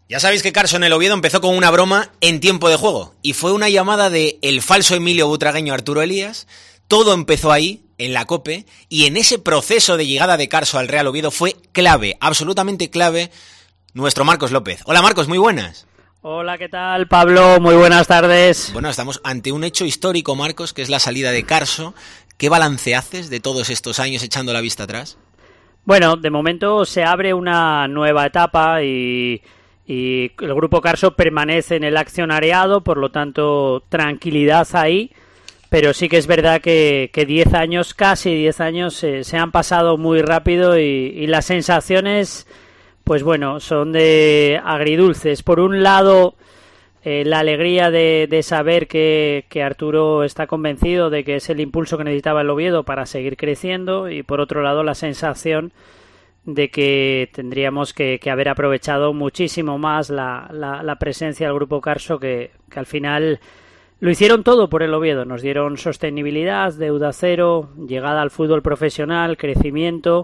Ya sabéis que Carso en el Oviedo empezó con una broma en tiempo de juego y fue una llamada de el falso Emilio butragueño Arturo Elías. Todo empezó ahí, en la COPE, y en ese proceso de llegada de Carso al Real Oviedo fue clave, absolutamente clave, nuestro Marcos López. Hola Marcos, muy buenas. Hola, ¿qué tal, Pablo? Muy buenas tardes. Bueno, estamos ante un hecho histórico, Marcos, que es la salida de Carso. ¿Qué balance haces de todos estos años echando la vista atrás? Bueno, de momento se abre una nueva etapa y el Grupo Carso permanece en el accionariado, por lo tanto, tranquilidad ahí, pero sí que es verdad que 10 años, casi 10 años, se han pasado muy rápido y las sensaciones, pues bueno, son de agridulces. Por un lado, la alegría de saber que Arturo está convencido de que es el impulso que necesitaba el Oviedo para seguir creciendo, y por otro lado, la sensación de que tendríamos que haber aprovechado muchísimo más la presencia del Grupo Carso, que al final lo hicieron todo por el Oviedo. Nos dieron sostenibilidad, deuda cero, llegada al fútbol profesional, crecimiento,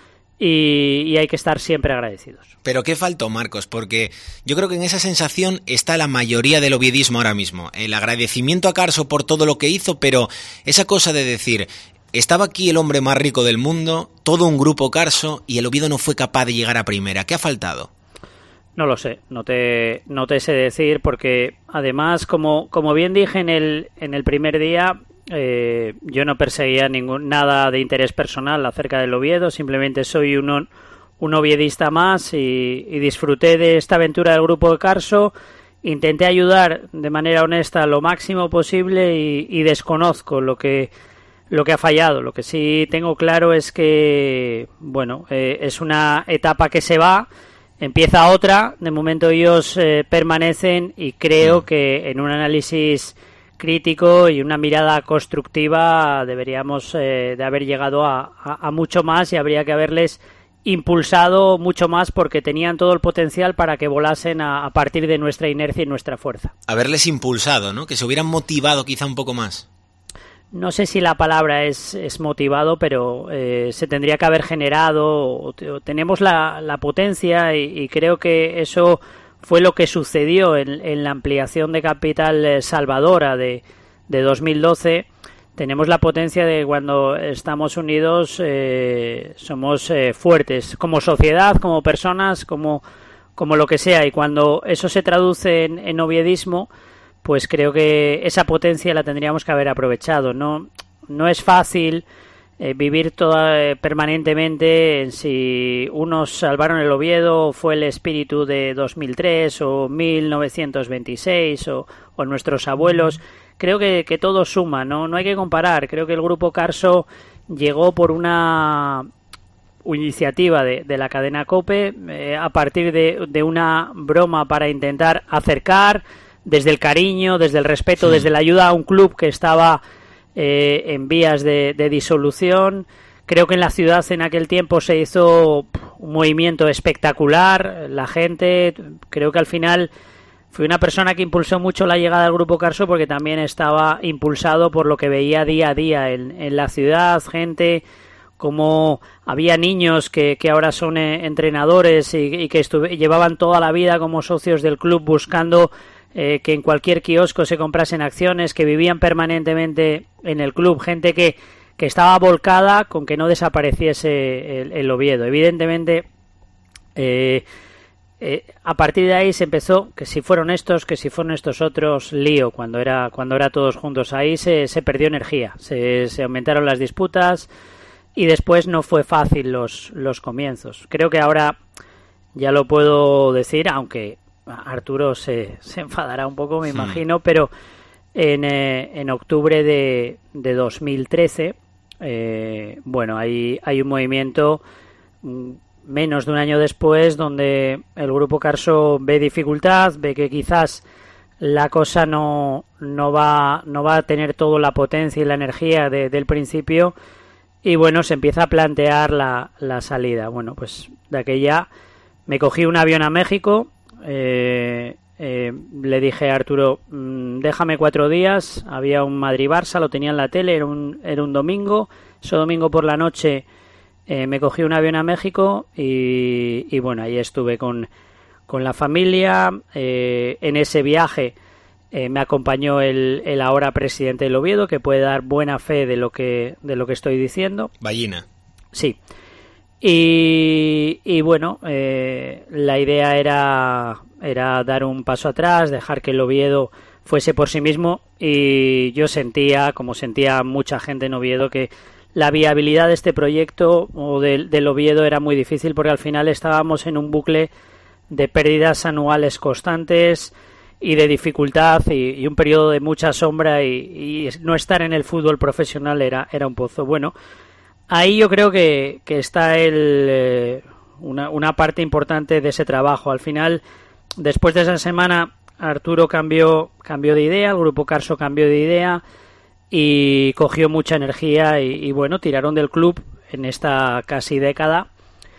y hay que estar siempre agradecidos. Pero ¿qué faltó, Marcos? Porque yo creo que en esa sensación está la mayoría del oviedismo ahora mismo. El agradecimiento a Carso por todo lo que hizo, pero esa cosa de decir: estaba aquí el hombre más rico del mundo, todo un grupo Carso, y el Oviedo no fue capaz de llegar a primera. ¿Qué ha faltado? No lo sé, no te sé decir, porque además, como bien dije en el primer día, yo no perseguía nada de interés personal acerca del Oviedo, simplemente soy un oviedista más y disfruté de esta aventura del grupo de Carso. Intenté ayudar de manera honesta lo máximo posible y desconozco lo que ha fallado. Lo que sí tengo claro es que, bueno, es una etapa que se va, empieza otra. De momento ellos permanecen, y creo que en un análisis crítico y una mirada constructiva deberíamos de haber llegado a mucho más, y habría que haberles impulsado mucho más, porque tenían todo el potencial para que volasen a partir de nuestra inercia y nuestra fuerza. Haberles impulsado, ¿no? Que se hubieran motivado quizá un poco más. No sé si la palabra es motivado, pero se tendría que haber generado. Tenemos la potencia, y creo que eso fue lo que sucedió en la ampliación de capital salvadora de 2012. Tenemos la potencia de cuando estamos unidos somos fuertes, como sociedad, como personas, como lo que sea, y cuando eso se traduce en oviedismo, pues creo que esa potencia la tendríamos que haber aprovechado. No es fácil vivir permanentemente en si unos salvaron el Oviedo, fue el espíritu de 2003 o 1926 o nuestros abuelos. Creo que todo suma, no hay que comparar. Creo que el Grupo Carso llegó por una iniciativa de la cadena COPE, a partir de una broma para intentar acercar, desde el cariño, desde el respeto, desde la ayuda a un club que estaba en vías de disolución. Creo que en la ciudad en aquel tiempo se hizo un movimiento espectacular. La gente, creo que al final fui una persona que impulsó mucho la llegada del Grupo Carso, porque también estaba impulsado por lo que veía día a día en la ciudad. Gente, como había niños que ahora son entrenadores y que llevaban toda la vida como socios del club buscando que en cualquier kiosco se comprasen acciones, que vivían permanentemente en el club, gente que estaba volcada con que no desapareciese el Oviedo. Evidentemente, a partir de ahí se empezó, que si fueron estos otros, lío, cuando era todos juntos. Ahí se perdió energía, se aumentaron las disputas, y después no fue fácil los comienzos. Creo que ahora ya lo puedo decir, aunque Arturo se enfadará un poco, me imagino, pero en octubre de 2013, bueno, hay un movimiento menos de un año después, donde el Grupo Carso ve dificultad, ve que quizás la cosa no va a tener toda la potencia y la energía del principio, y bueno, se empieza a plantear la salida. Bueno, pues de aquella me cogí un avión a México. Le dije a Arturo, déjame 4 días. Había un Madrid-Barça, lo tenía en la tele, era un domingo. Ese domingo por la noche me cogí un avión a México y bueno, ahí estuve con con la familia. En ese viaje me acompañó el ahora presidente del Oviedo, que puede dar buena fe de lo que estoy diciendo. Ballina. Sí. Y bueno, la idea era dar un paso atrás, dejar que el Oviedo fuese por sí mismo, y yo sentía, como sentía mucha gente en Oviedo, que la viabilidad de este proyecto o del Oviedo era muy difícil, porque al final estábamos en un bucle de pérdidas anuales constantes y de dificultad y un periodo de mucha sombra, y no estar en el fútbol profesional era un pozo. Bueno, ahí yo creo que está una parte importante de ese trabajo. Al final, después de esa semana, Arturo cambió de idea, el Grupo Carso cambió de idea y cogió mucha energía y bueno, tiraron del club en esta casi década.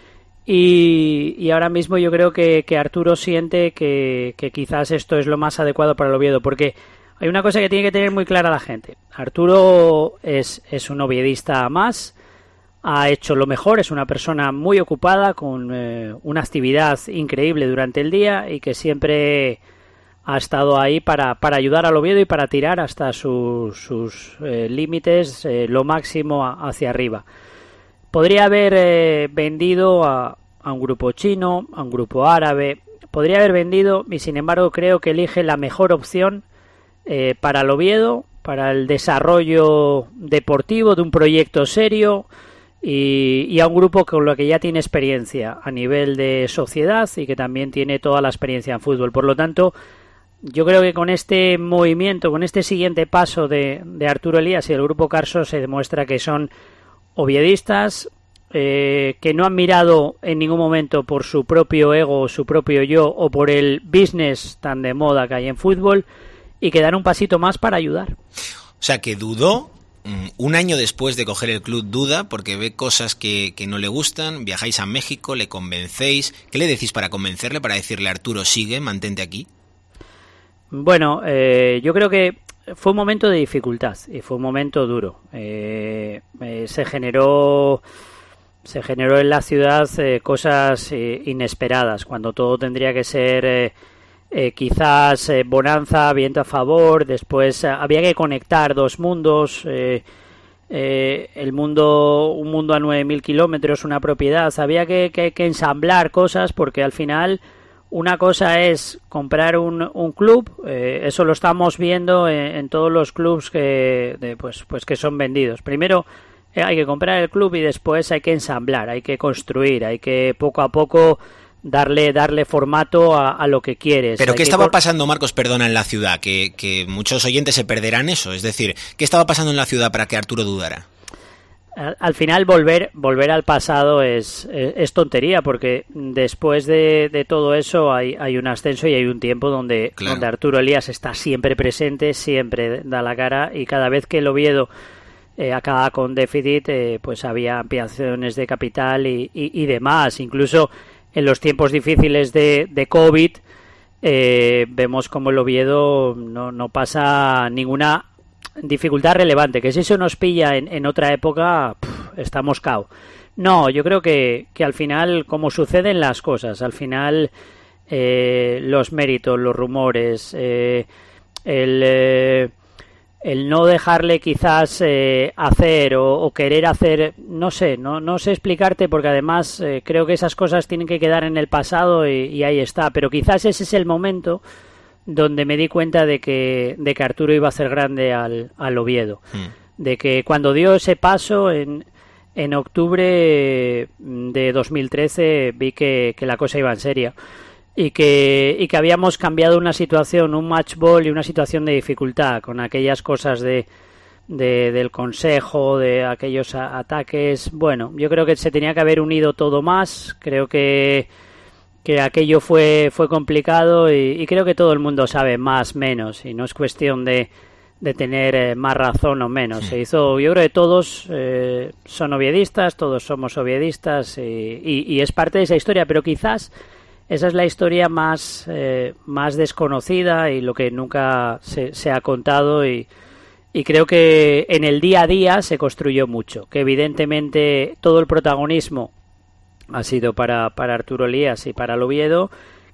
Y ahora mismo yo creo que Arturo siente que quizás esto es lo más adecuado para el Oviedo, porque hay una cosa que tiene que tener muy clara la gente. Arturo es un oviedista más, ha hecho lo mejor, es una persona muy ocupada, con una actividad increíble durante el día, y que siempre ha estado ahí para ayudar al Oviedo y para tirar hasta sus límites, lo máximo hacia arriba. Podría haber vendido a un grupo chino, a un grupo árabe, podría haber vendido, y sin embargo creo que elige la mejor opción para el Oviedo, para el desarrollo deportivo de un proyecto serio, y a un grupo con lo que ya tiene experiencia a nivel de sociedad y que también tiene toda la experiencia en fútbol. Por lo tanto, yo creo que con este movimiento, con este siguiente paso de Arturo Elías y el Grupo Carso, se demuestra que son oviedistas, que no han mirado en ningún momento por su propio ego, su propio yo, o por el business tan de moda que hay en fútbol, y que dan un pasito más para ayudar. O sea, que dudó. Un año después de coger el club duda porque ve cosas que no le gustan. Viajáis a México, le convencéis. ¿Qué le decís para convencerle, para decirle: Arturo, sigue, mantente aquí? Bueno, yo creo que fue un momento de dificultad y fue un momento duro. Se generó en la ciudad cosas inesperadas, cuando todo tendría que ser quizás bonanza, viento a favor. Después había que conectar dos mundos, un mundo a 9.000 kilómetros, una propiedad. Había que ensamblar cosas, porque al final una cosa es comprar un club, eso lo estamos viendo en todos los clubs que son vendidos. Primero hay que comprar el club y después hay que ensamblar, hay que construir, hay que poco a poco darle formato a lo que quieres. ¿Pero qué estaba pasando, Marcos, perdona, en la ciudad? Que muchos oyentes se perderán eso. Es decir, ¿qué estaba pasando en la ciudad para que Arturo dudara? Al final volver al pasado es tontería, porque después de todo eso hay un ascenso y hay un tiempo donde Arturo Elías está siempre presente, siempre da la cara, y cada vez que el Oviedo acaba con déficit, pues había ampliaciones de capital y demás. Incluso en los tiempos difíciles de COVID vemos como el Oviedo no pasa ninguna dificultad relevante, que si eso nos pilla en otra época, estamos cao. No, yo creo que al final, como suceden las cosas, al final los méritos, los rumores, el no dejarle quizás hacer o querer hacer, no sé explicarte, porque además creo que esas cosas tienen que quedar en el pasado y ahí está, pero quizás ese es el momento donde me di cuenta de que Arturo iba a hacer grande al Oviedo, de que cuando dio ese paso en octubre de 2013 vi que la cosa iba en serio. Y que habíamos cambiado una situación, un match ball y una situación de dificultad, con aquellas cosas del consejo, de aquellos ataques. Bueno, yo creo que se tenía que haber unido todo más. Creo que aquello fue complicado y creo que todo el mundo sabe más, menos, y no es cuestión de tener más razón o menos. Se hizo, yo creo que todos son oviedistas, todos somos oviedistas y es parte de esa historia, pero quizás esa es la historia más desconocida y lo que nunca se ha contado, y creo que en el día a día se construyó mucho, que evidentemente todo el protagonismo ha sido para Arturo Elías y para el Oviedo,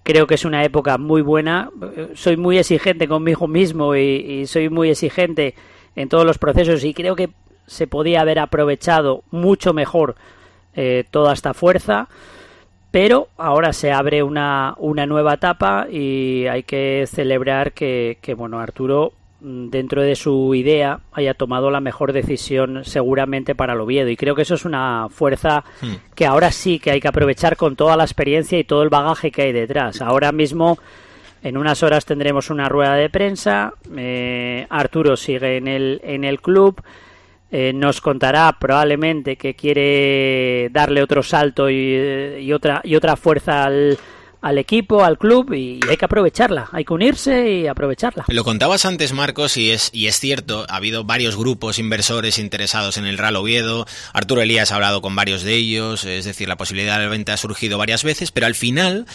Creo que es una época muy buena. Soy muy exigente conmigo mismo y soy muy exigente en todos los procesos y creo que se podía haber aprovechado mucho mejor toda esta fuerza, pero ahora se abre una nueva etapa y hay que celebrar que bueno, Arturo, dentro de su idea, haya tomado la mejor decisión seguramente para el Oviedo, y creo que eso es una fuerza que ahora sí que hay que aprovechar con toda la experiencia y todo el bagaje que hay detrás. Ahora mismo, en unas horas tendremos una rueda de prensa, Arturo sigue en el club, nos contará probablemente que quiere darle otro salto y otra fuerza al equipo, al club, y hay que aprovecharla, hay que unirse y aprovecharla. Lo contabas antes, Marcos, y es cierto, ha habido varios grupos inversores interesados en el Real Oviedo. Arturo Elías ha hablado con varios de ellos, es decir, la posibilidad de la venta ha surgido varias veces, pero al final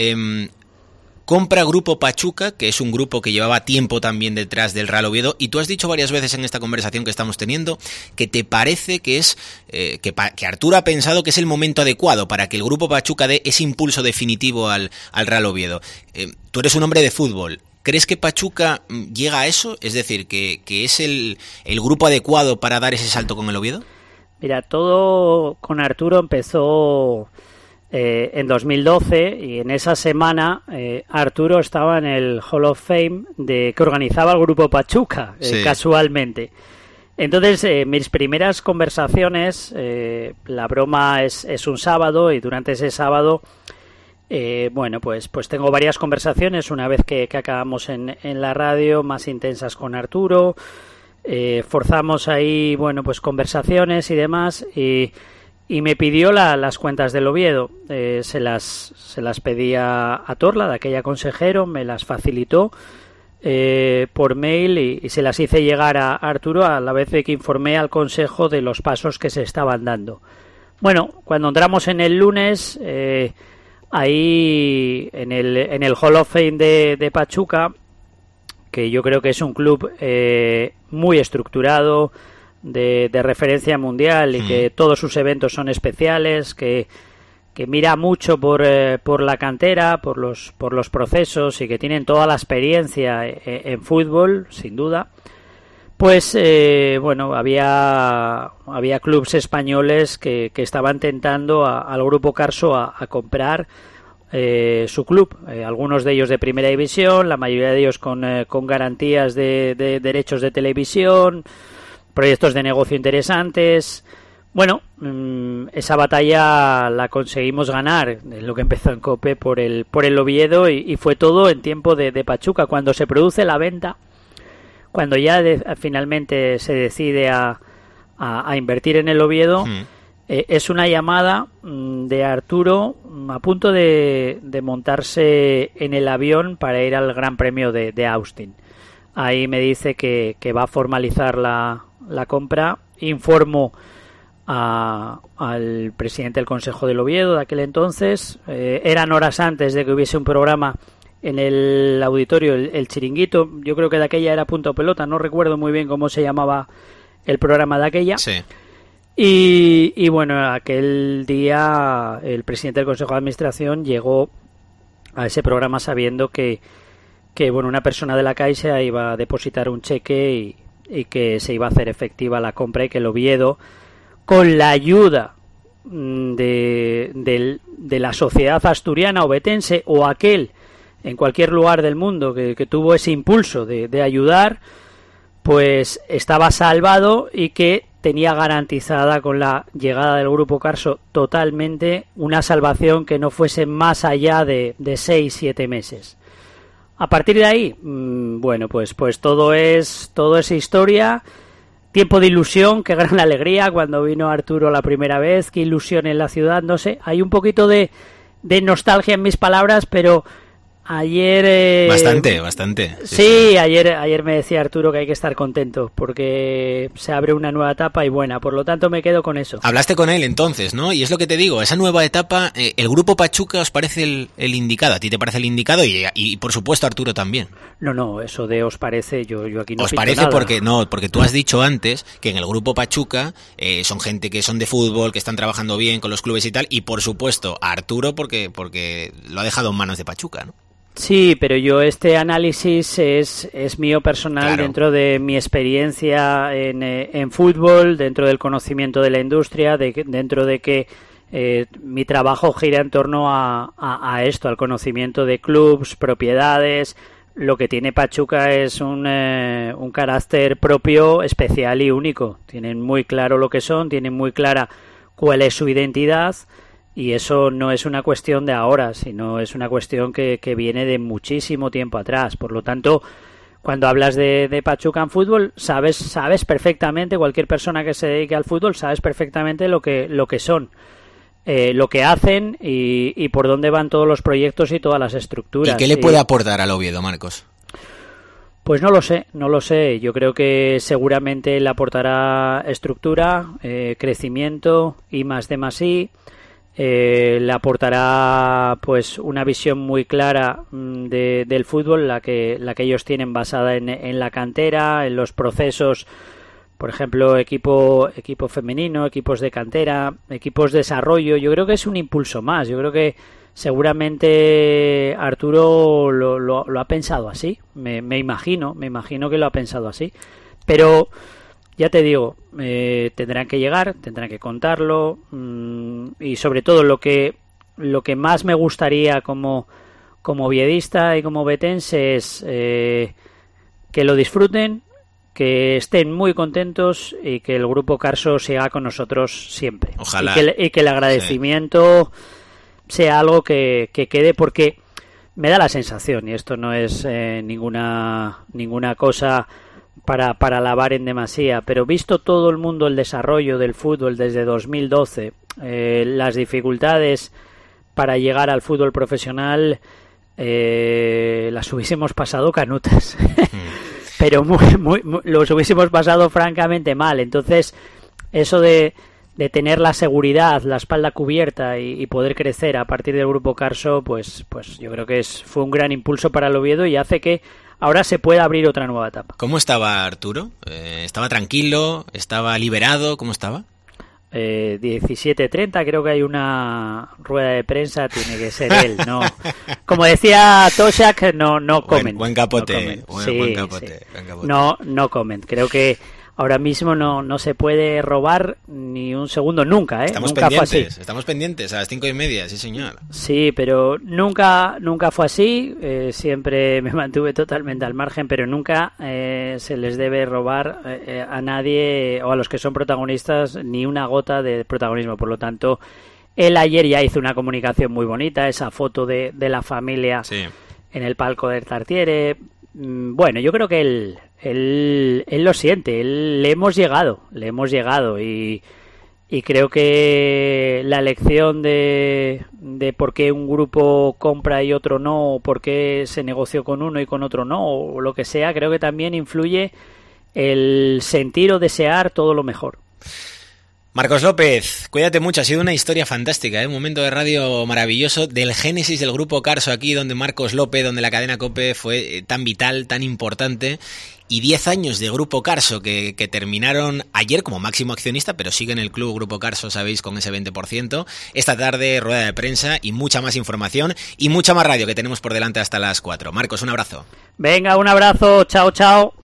compra Grupo Pachuca, que es un grupo que llevaba tiempo también detrás del Real Oviedo, y tú has dicho varias veces en esta conversación que estamos teniendo que te parece que es que Arturo ha pensado que es el momento adecuado para que el Grupo Pachuca dé ese impulso definitivo al Real Oviedo. Tú eres un hombre de fútbol. ¿Crees que Pachuca llega a eso? Es decir, que es el grupo adecuado para dar ese salto con el Oviedo. Mira, todo con Arturo empezó en 2012, y en esa semana Arturo estaba en el Hall of Fame que organizaba el Grupo Pachuca, sí, casualmente. Entonces, mis primeras conversaciones, la broma es un sábado, y durante ese sábado, bueno, pues tengo varias conversaciones una vez que acabamos en la radio, más intensas con Arturo, forzamos ahí, bueno, pues conversaciones y demás, y me pidió las cuentas del Oviedo. Se las pedí a Torla, de aquella consejero, me las facilitó por mail y se las hice llegar a Arturo a la vez de que informé al consejo de los pasos que se estaban dando. Bueno, cuando entramos en el lunes, ahí en el Hall of Fame de Pachuca, que yo creo que es un club muy estructurado, de referencia mundial, y que todos sus eventos son especiales, que mira mucho por la cantera, por los procesos, y que tienen toda la experiencia en fútbol, sin duda. Pues bueno, había clubes españoles que estaban tentando al Grupo Carso a comprar su club, algunos de ellos de primera división, la mayoría de ellos con garantías de derechos de televisión, proyectos de negocio interesantes. Bueno, esa batalla la conseguimos ganar, lo que empezó en COPE por el Oviedo, y fue todo en tiempo de Pachuca. Cuando se produce la venta, cuando ya finalmente se decide a invertir en el Oviedo, es una llamada de Arturo a punto de montarse en el avión para ir al Gran Premio de Austin. Ahí me dice que va a formalizar la compra. Informo al presidente del Consejo del Oviedo de aquel entonces. Eran horas antes de que hubiese un programa en el auditorio, el Chiringuito. Yo creo que de aquella era Punto Pelota, no recuerdo muy bien cómo se llamaba el programa de aquella. Sí. Y bueno, aquel día el presidente del Consejo de Administración llegó a ese programa sabiendo que bueno, una persona de la Caixa iba a depositar un cheque y que se iba a hacer efectiva la compra, y que el Oviedo, con la ayuda de la sociedad asturiana, obetense o aquel en cualquier lugar del mundo que tuvo ese impulso de ayudar, pues estaba salvado, y que tenía garantizada con la llegada del Grupo Carso totalmente una salvación que no fuese más allá de 6-7 meses. A partir de ahí, bueno, pues todo es historia, tiempo de ilusión, qué gran alegría cuando vino Arturo la primera vez, qué ilusión en la ciudad, no sé, hay un poquito de nostalgia en mis palabras, pero ayer... Bastante. Sí, ayer me decía Arturo que hay que estar contento porque se abre una nueva etapa y buena, por lo tanto me quedo con eso. Hablaste con él entonces, ¿no? Y es lo que te digo, esa nueva etapa, ¿el Grupo Pachuca os parece el indicado? ¿A ti te parece el indicado? Y por supuesto Arturo también. No, eso de os parece, yo aquí no os pinto parece nada. porque tú has dicho antes que en el grupo Pachuca son gente que son de fútbol, que están trabajando bien con los clubes y tal, y por supuesto a Arturo porque lo ha dejado en manos de Pachuca, ¿no? Sí, pero yo este análisis es mío personal, Claro. dentro de mi experiencia en fútbol, dentro del conocimiento de la industria, dentro de que mi trabajo gira en torno a esto, al conocimiento de clubs, propiedades. Lo que tiene Pachuca es un carácter propio, especial y único. Tienen muy claro lo que son, tienen muy clara cuál es su identidad, y eso no es una cuestión de ahora, sino es una cuestión que viene de muchísimo tiempo atrás. Por lo tanto, cuando hablas de Pachuca en fútbol, sabes perfectamente, cualquier persona que se dedique al fútbol, sabes perfectamente lo que son. Lo que hacen y por dónde van todos los proyectos y todas las estructuras. ¿Y qué le puede aportar al Oviedo, Marcos? Pues no lo sé. Yo creo que seguramente le aportará estructura, crecimiento, I+D+I. Le aportará pues una visión muy clara del fútbol, la que ellos tienen, basada en la cantera, en los procesos. Por ejemplo, equipo femenino, equipos de cantera, equipos de desarrollo. Yo creo que es un impulso más. Yo creo que seguramente Arturo lo ha pensado así. Me imagino que lo ha pensado así. Pero ya te digo, tendrán que llegar, tendrán que contarlo, y sobre todo lo que más me gustaría como viedista y como betense es que lo disfruten, que estén muy contentos y que el Grupo Carso siga con nosotros siempre. Ojalá. Y que el agradecimiento sea algo que quede, porque me da la sensación, y esto no es ninguna cosa para alabar en demasía, pero visto todo el mundo el desarrollo del fútbol desde 2012, las dificultades para llegar al fútbol profesional, las hubiésemos pasado canutas. Pero los hubiésemos pasado francamente mal. Entonces, eso de tener la seguridad, la espalda cubierta y poder crecer a partir del Grupo Carso, pues yo creo que fue un gran impulso para el Oviedo, y hace que ahora se pueda abrir otra nueva etapa. ¿Cómo estaba Arturo? ¿Estaba tranquilo? ¿Estaba liberado? ¿Cómo estaba? 17:30, creo que hay una rueda de prensa, tiene que ser él, ¿no? Como decía Toshak, no comen. Buen capote, no buen capote. Sí. No comen. Creo que ahora mismo no se puede robar ni un segundo, nunca, ¿eh? Estamos pendientes a las 5:30, sí señor. Sí, pero nunca fue así, siempre me mantuve totalmente al margen, pero nunca se les debe robar a nadie o a los que son protagonistas ni una gota de protagonismo. Por lo tanto, él ayer ya hizo una comunicación muy bonita, esa foto de la familia, sí, en el palco del Tartiere. Bueno, yo creo que él lo siente, le hemos llegado y creo que la lección de por qué un grupo compra y otro no, o por qué se negoció con uno y con otro no, o lo que sea, creo que también influye el sentir o desear todo lo mejor. Marcos López, cuídate mucho, ha sido una historia fantástica, un momento de radio maravilloso del génesis del Grupo Carso aquí, donde Marcos López, donde la cadena COPE fue tan vital, tan importante, y 10 años de Grupo Carso que terminaron ayer como máximo accionista, pero sigue en el club Grupo Carso, sabéis, con ese 20%. Esta tarde rueda de prensa y mucha más información y mucha más radio que tenemos por delante hasta las 4. Marcos, un abrazo. Venga, un abrazo, chao.